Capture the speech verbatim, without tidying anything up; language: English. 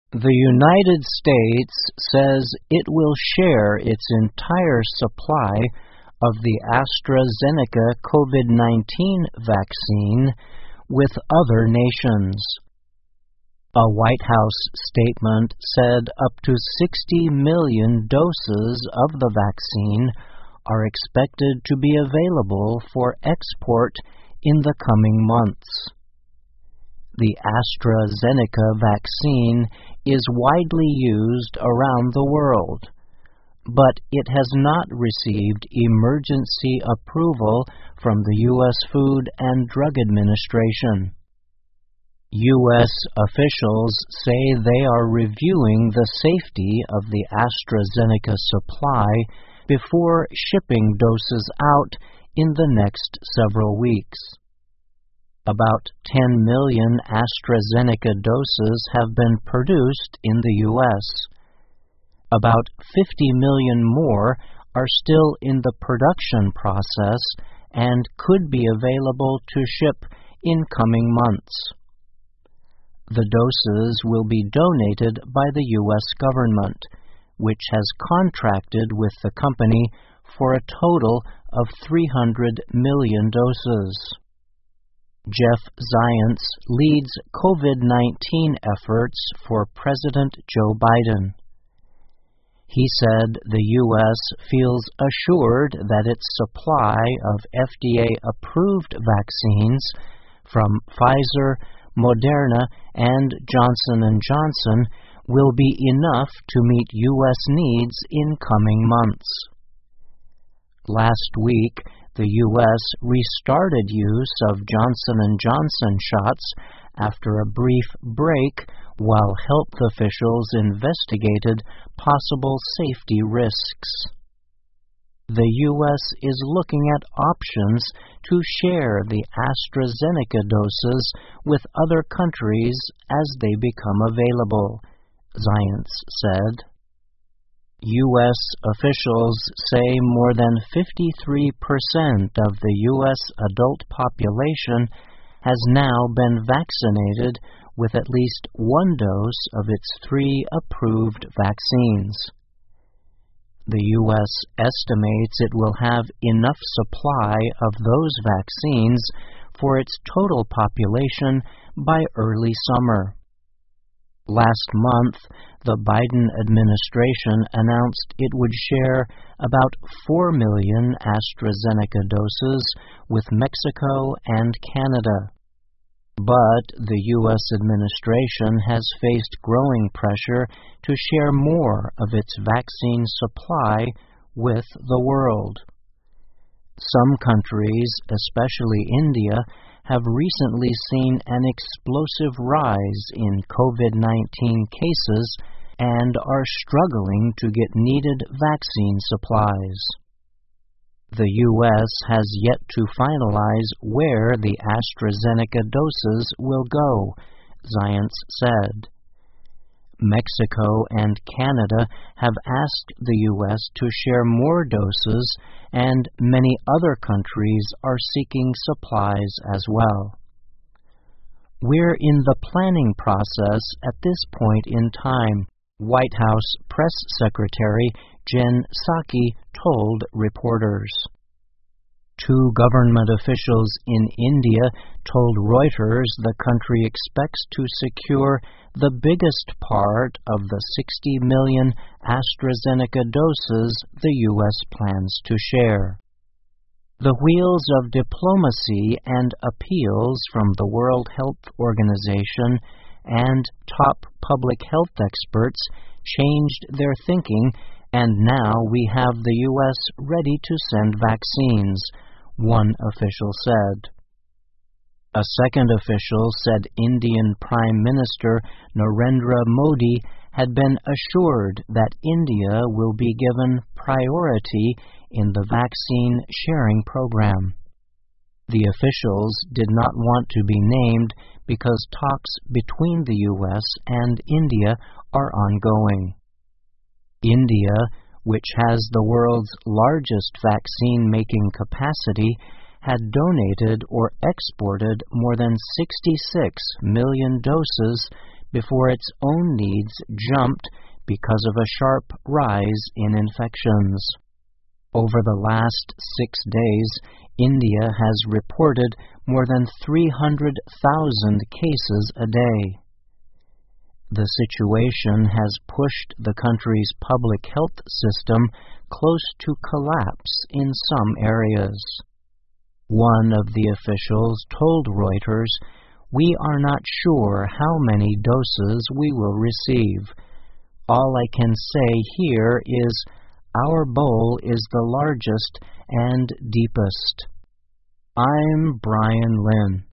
The United States says it will share its entire supply of the AstraZeneca COVID nineteen vaccine with other nations. A White House statement said up to sixty million doses of the vaccine are expected to be available for export in the coming months. The AstraZeneca vaccine is widely used around the world, but it has not received emergency approval from the U S Food and Drug Administration. U S officials say they are reviewing the safety of the AstraZeneca supply before shipping doses out in the next several weeks. About ten million AstraZeneca doses have been produced in the U S About fifty million more are still in the production process and could be available to ship in coming months. The doses will be donated by the U S government, which has contracted with the company for a total of three hundred million doses. Jeff Zients leads COVID nineteen efforts for President Joe Biden. He said the U S feels assured that its supply of F D A-approved vaccines from Pfizer, Moderna, and Johnson and Johnson will be enough to meet U S needs in coming months. Last week, the U S restarted use of Johnson and Johnson shots after a brief break while health officials investigated possible safety risks. The U S is looking at options to share the AstraZeneca doses with other countries as they become available, Zients said. U S officials say more than fifty-three percent of the U S adult population has now been vaccinated with at least one dose of its three approved vaccines. The U S estimates it will have enough supply of those vaccines for its total population by early summer. Last month, the Biden administration announced it would share about four million AstraZeneca doses with Mexico and Canada. But the U S administration has faced growing pressure to share more of its vaccine supply with the world. Some countries, especially India, have recently seen an explosive rise in COVID nineteen cases and are struggling to get needed vaccine supplies. The U S has yet to finalize where the AstraZeneca doses will go, Zients said. Mexico and Canada have asked the U S to share more doses, and many other countries are seeking supplies as well. We're in the planning process at this point in time, White House Press Secretary Jen Psaki told reporters. Two government officials in India told Reuters the country expects to secure the biggest part of the sixty million AstraZeneca doses the U S plans to share. The wheels of diplomacy and appeals from the World Health Organization and top public health experts changed their thinking, and now we have the U S ready to send vaccines, one official said. A second official said Indian Prime Minister Narendra Modi had been assured that India will be given priority in the vaccine sharing program. The officials did not want to be named because talks between the U S and India are ongoing. India, which has the world's largest vaccine-making capacity, had donated or exported more than sixty-six million doses before its own needs jumped because of a sharp rise in infections. Over the last six days, India has reported more than three hundred thousand cases a day. The situation has pushed the country's public health system close to collapse in some areas. One of the officials told Reuters, "We are not sure how many doses we will receive. All I can say here is our bowl is the largest and deepest." I'm Brian Lynn.